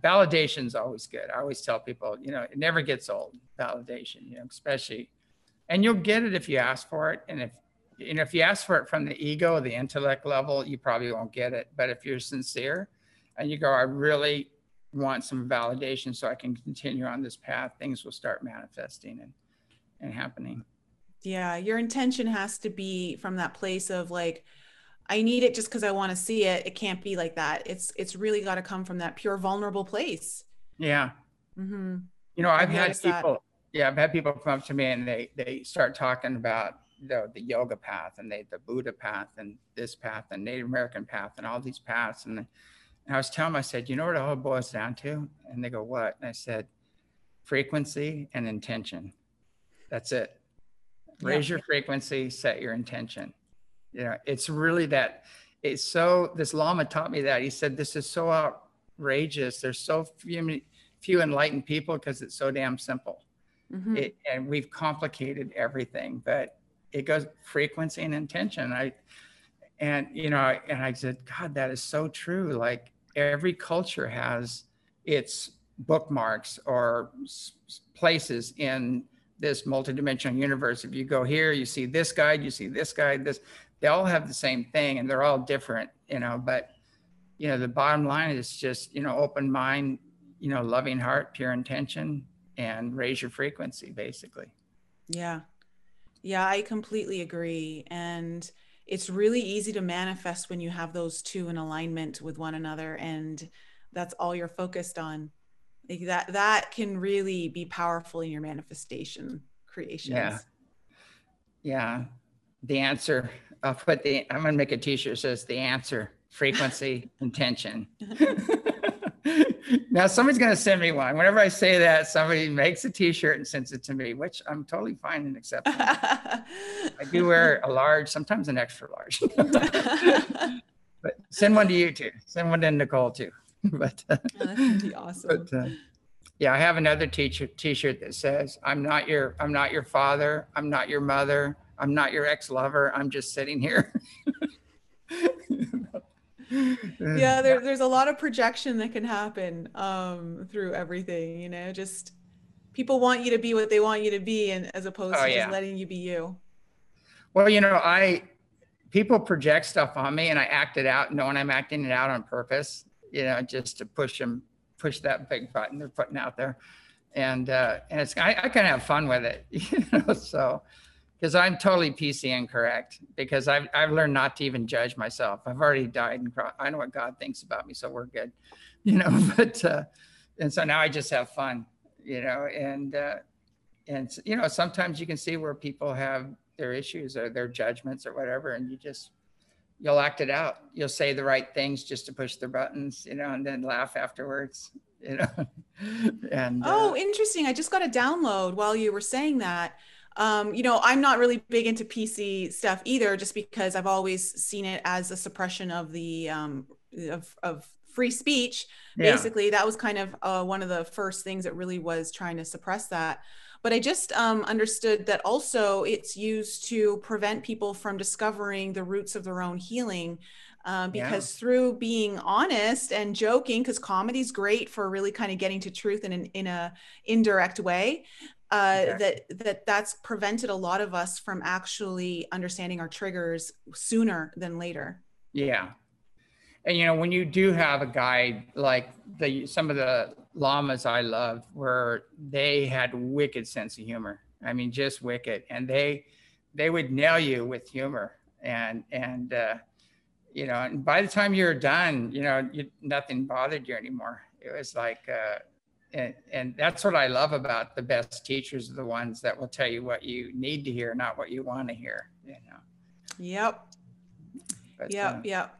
validation is always good. I always tell people, it never gets old, validation, especially. and you'll get it if you ask for it. And if, you know, if you ask for it from the ego, the intellect level, you probably won't get it. But if you're sincere and you go, I really want some validation so I can continue on this path, things will start manifesting and happening. Yeah, your intention has to be from that place of like, I need it just because I want to see it. It can't be like that. It's really got to come from that pure vulnerable place. Yeah. Mm-hmm. You know, I've I've had noticed that. people, yeah, I've had people come up to me and they start talking about the yoga path and the Buddha path and this path and Native American path and all these paths. And I was telling them, I said, you know what it all boils down to? And they go, what? And I said, frequency and intention. That's it. Raise your frequency, set your intention. You know, it's really that. It's so, this Lama taught me that. He said, this is so outrageous. There's so few enlightened people because it's so damn simple. Mm-hmm. And we've complicated everything, but it goes frequency and intention. And I said, God, that is so true. Like every culture has its bookmarks or places in this multidimensional universe. If you go here, you see this guide, you see this guide, this, they all have the same thing and they're all different, you know, but, you know, the bottom line is just, you know, open mind, you know, loving heart, pure intention, and raise your frequency, basically. Yeah. Yeah, I completely agree. And it's really easy to manifest when you have those two in alignment with one another and that's all you're focused on. Like that can really be powerful in your manifestation creations. Yeah. Yeah. The answer, I'm going to make a t-shirt that says the answer, frequency, intention. Now somebody's going to send me one. Whenever I say that, somebody makes a t-shirt and sends it to me, which I'm totally fine and accepting. I do wear a large, sometimes an extra large. But send one to you too. Send one to Nicole too. But that's gonna be awesome. But, yeah, I have another t-shirt that says, I'm not your father. I'm not your mother. I'm not your ex-lover. I'm just sitting here. Yeah, there's a lot of projection that can happen through everything, you know, just people want you to be what they want you to be, and as opposed to just letting you be you. Well, you know, people project stuff on me and I act it out knowing I'm acting it out on purpose, you know, just to push that big button they're putting out there. And it's, I kind of have fun with it, you know, so, because I'm totally PC incorrect, because I've learned not to even judge myself. I've already died and I know what God thinks about me, so we're good, you know, but, and so now I just have fun, you know, and, you know, sometimes you can see where people have their issues or their judgments or whatever, and you'll act it out. You'll say the right things just to push their buttons, you know, and then laugh afterwards, you know. And oh, interesting. I just got a download while you were saying that. You know, I'm not really big into PC stuff either, just because I've always seen it as a suppression of the of free speech. Yeah. Basically, that was kind of one of the first things that really was trying to suppress that. But I just understood that also it's used to prevent people from discovering the roots of their own healing. Because through being honest and joking, because comedy's great for really kind of getting to truth in a indirect way, that's prevented a lot of us from actually understanding our triggers sooner than later. Yeah. And, you know, when you do have a guide, like some of the lamas I loved, where they had wicked sense of humor. I mean, just wicked. And they would nail you with humor. And you know, and by the time you're done, you know, nothing bothered you anymore. It was like, and that's what I love about the best teachers, are the ones that will tell you what you need to hear, not what you want to hear, you know. Yep. But, yep.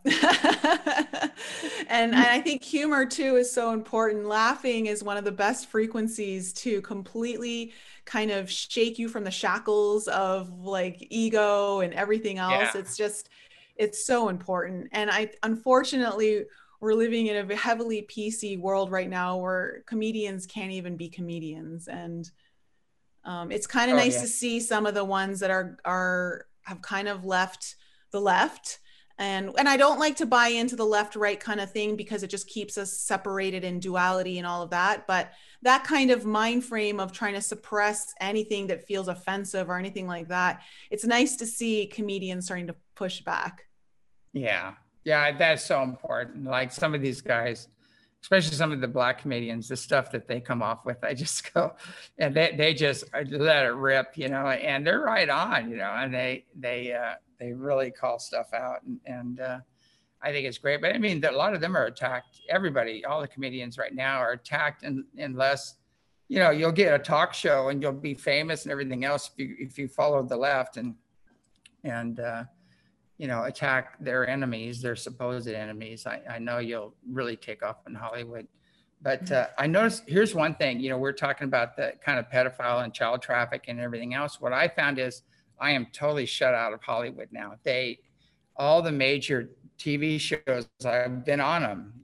And I think humor too is so important. Laughing is one of the best frequencies to completely kind of shake you from the shackles of like ego and everything else. Yeah. It's so important. And unfortunately, we're living in a heavily PC world right now where comedians can't even be comedians. And it's kind of nice to see some of the ones that have kind of left the left And I don't like to buy into the left right kind of thing, because it just keeps us separated in duality and all of that. But that kind of mind frame of trying to suppress anything that feels offensive or anything like that, it's nice to see comedians starting to push back. Yeah. Yeah, that's so important. Like some of these guys, especially some of the Black comedians, the stuff that they come off with, I just go, and they just let it rip, and they're right on, and they really call stuff out, and I think it's great. But I mean, a lot of them are attacked. Everybody, all the comedians right now are attacked, unless, you'll get a talk show and you'll be famous and everything else if you follow the left and attack their enemies, their supposed enemies. I know you'll really take off in Hollywood. But I noticed, here's one thing, we're talking about the kind of pedophile and child traffic and everything else. What I found is I am totally shut out of Hollywood now. All the major TV shows, I've been on them,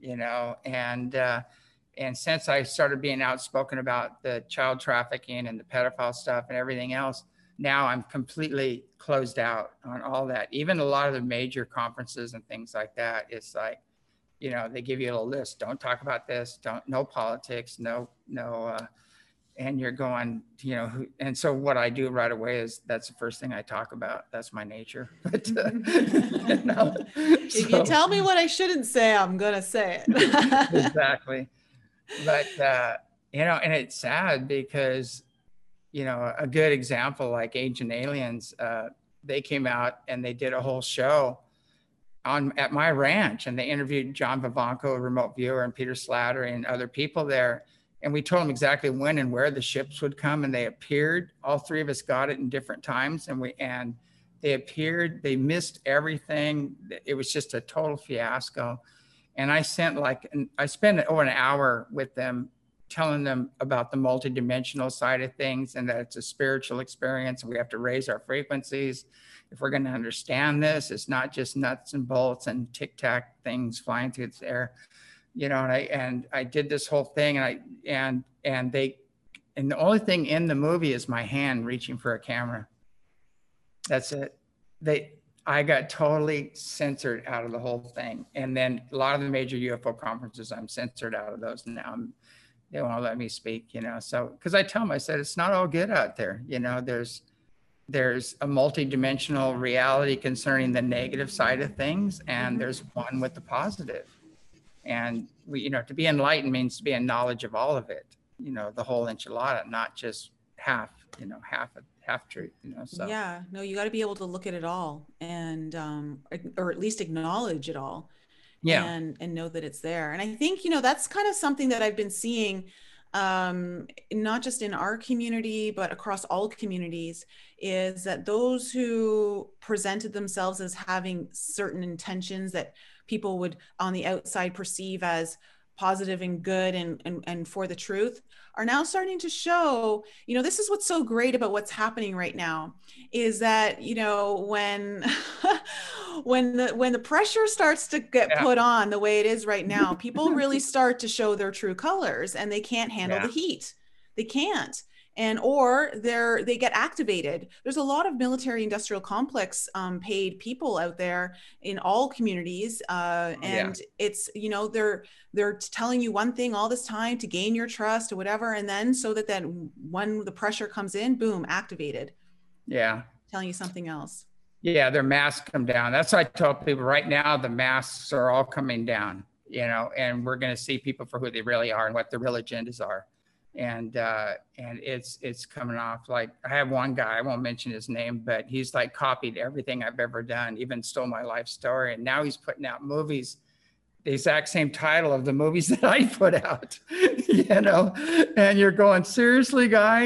and since I started being outspoken about the child trafficking and the pedophile stuff and everything else, now I'm completely closed out on all that. Even a lot of the major conferences and things like that, it's like, they give you a little list. Don't talk about this. No politics. No. And you're going, and so what I do right away is that's the first thing I talk about. That's my nature. But if you tell me what I shouldn't say, I'm gonna say it. Exactly. But and it's sad because a good example, like Ancient Aliens, they came out and they did a whole show at my ranch, and they interviewed John Vivanco, a remote viewer, and Peter Slattery and other people there. And we told them exactly when and where the ships would come, and they appeared. All three of us got it in different times, and they appeared. They missed everything. It was just a total fiasco. And I spent over an hour with them, telling them about the multidimensional side of things, and that it's a spiritual experience, and we have to raise our frequencies if we're going to understand this. It's not just nuts and bolts and tic tac things flying through the air, and I did this whole thing, and the only thing in the movie is my hand reaching for a camera. That's it. I got totally censored out of the whole thing. And then a lot of the major UFO conferences, I'm censored out of those now. They won't let me speak, so, because I tell them, I said, it's not all good out there. There's a multi-dimensional reality concerning the negative side of things, and there's one with the positive. And to be enlightened means to be in knowledge of all of it, the whole enchilada, not just half truth, so. Yeah, no, you got to be able to look at it all, and or at least acknowledge it all. Yeah. And know that it's there. And I think, that's kind of something that I've been seeing, not just in our community, but across all communities, is that those who presented themselves as having certain intentions that people would on the outside perceive as positive and good and for the truth are now starting to show, this is what's so great about what's happening right now, is that, when when the pressure starts to get put on the way it is right now, people really start to show their true colors, and they can't handle the heat. They can't. Or they get activated. There's a lot of military industrial complex paid people out there in all communities, and it's they're telling you one thing all this time to gain your trust or whatever, and then so that when the pressure comes in, boom, activated. Yeah, telling you something else. Yeah, their masks come down. That's what I tell people right now. The masks are all coming down, and we're going to see people for who they really are and what their real agendas are. And it's coming off. Like, I have one guy, I won't mention his name, but he's like copied everything I've ever done, even stole my life story. And now he's putting out movies, the exact same title of the movies that I put out, and you're going, seriously, guy,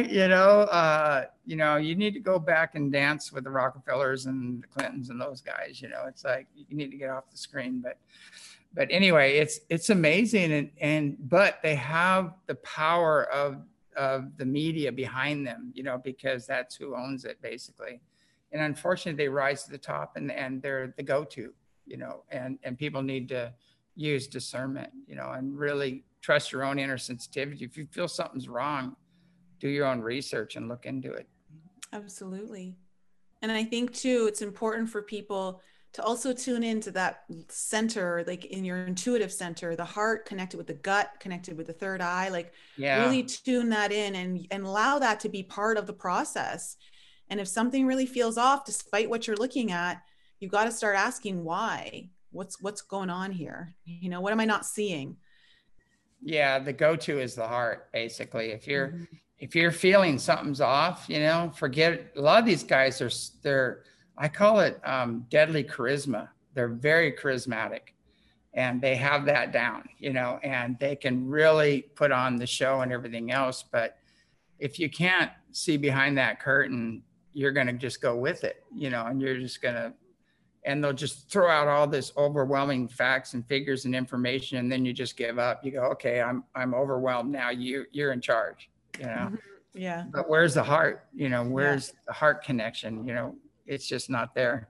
you need to go back and dance with the Rockefellers and the Clintons and those guys, it's like, you need to get off the screen. But anyway, it's amazing. But they have the power of the media behind them, because that's who owns it basically. And unfortunately they rise to the top and they're the go-to, and people need to use discernment, and really trust your own inner sensitivity. If you feel something's wrong, do your own research and look into it. Absolutely. And I think too, it's important for people to also tune into that center, like in your intuitive center, the heart connected with the gut, connected with the third eye, like really tune that in and allow that to be part of the process. And if something really feels off, despite what you're looking at, you've got to start asking why. What's going on here? You know, what am I not seeing? Yeah, the go-to is the heart, basically. If you're feeling something's off, you know, forget a lot of these guys they're I call it deadly charisma. They're very charismatic and they have that down, you know, and they can really put on the show and everything else. But if you can't see behind that curtain, you're going to just go with it, you know, and you're just going to, and they'll just throw out all this overwhelming facts and figures and information. And then you just give up. You go, okay, I'm overwhelmed now. You're in charge, you know? Yeah. But where's the heart? You know, where's the heart connection? You know, it's just not there.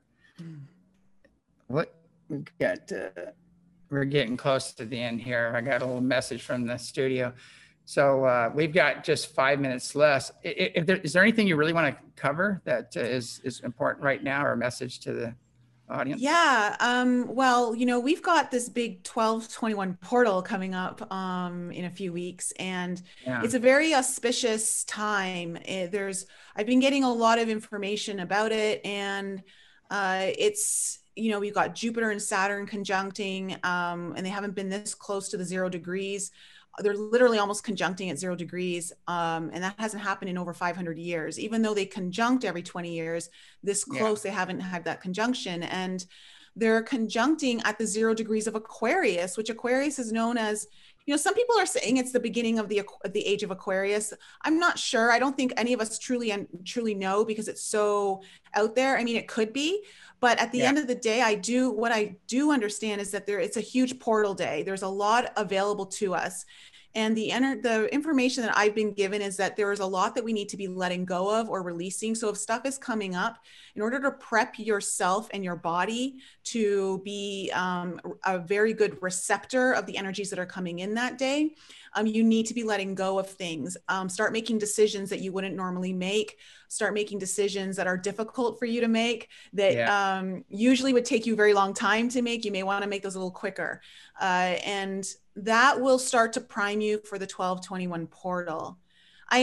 What we got, we're getting close to the end here. I got a little message from the studio. So we've got just 5 minutes left. Is there anything you really want to cover that is important right now, or a message to the audience? Yeah. Well, you know, we've got this big 12/21 portal coming up in a few weeks, and it's a very auspicious time. I've been getting a lot of information about it, and it's, you know, we've got Jupiter and Saturn conjuncting, and they haven't been this close to the 0 degrees. They're literally almost conjuncting at 0 degrees. And that hasn't happened in over 500 years. Even though they conjunct every 20 years, this close, they haven't had that conjunction. And they're conjuncting at the 0 degrees of Aquarius, which Aquarius is known as, you know, some people are saying it's the beginning of the age of Aquarius. I'm not sure. I don't think any of us truly know, because it's so out there. I mean, it could be, but at the end of the day, what I do understand is that it's a huge portal day. There's a lot available to us. And the information that I've been given is that there is a lot that we need to be letting go of or releasing. So if stuff is coming up, in order to prep yourself and your body to be a very good receptor of the energies that are coming in that day, you need to be letting go of things. Start making decisions that you wouldn't normally make. Start making decisions that are difficult for you to make, that usually would take you a very long time to make. You may want to make those a little quicker. And that will start to prime you for the 12/21 portal. I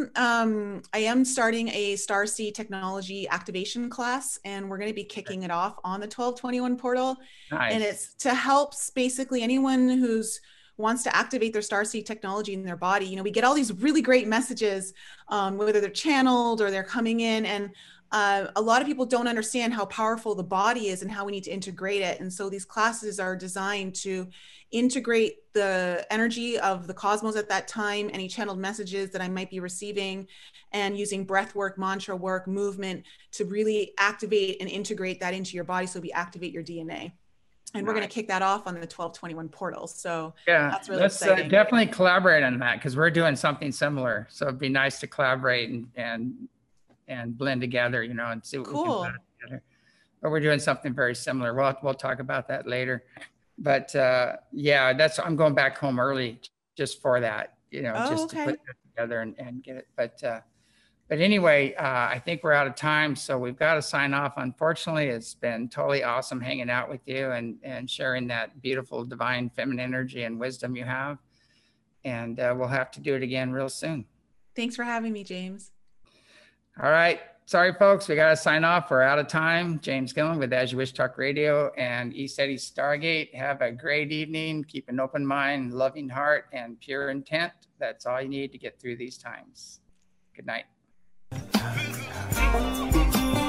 am starting a Starseed technology activation class, and we're going to be kicking it off on the 12/21 portal. Nice. And it's to help basically anyone wants to activate their Starseed technology in their body. You know, we get all these really great messages, whether they're channeled or they're coming in, and a lot of people don't understand how powerful the body is and how we need to integrate it. And so these classes are designed to integrate the energy of the cosmos at that time, any channeled messages that I might be receiving, and using breath work, mantra work, movement to really activate and integrate that into your body, so we activate your DNA. And we're going to kick that off on the 12/21 portal. So that's really exciting. Let's definitely collaborate on that, because we're doing something similar. So it'd be nice to collaborate and blend together, you know, and see what we can put together. But we're doing something very similar. We'll talk about that later. But yeah, I'm going back home early just for that, you know, just to put that together and get it. But anyway, I think we're out of time, so we've got to sign off. Unfortunately, it's been totally awesome hanging out with you and sharing that beautiful divine feminine energy and wisdom you have. And we'll have to do it again real soon. Thanks for having me, James. All right. Sorry, folks. We got to sign off. We're out of time. James Gillen with As You Wish Talk Radio and ECETI Stargate. Have a great evening. Keep an open mind, loving heart, and pure intent. That's all you need to get through these times. Good night.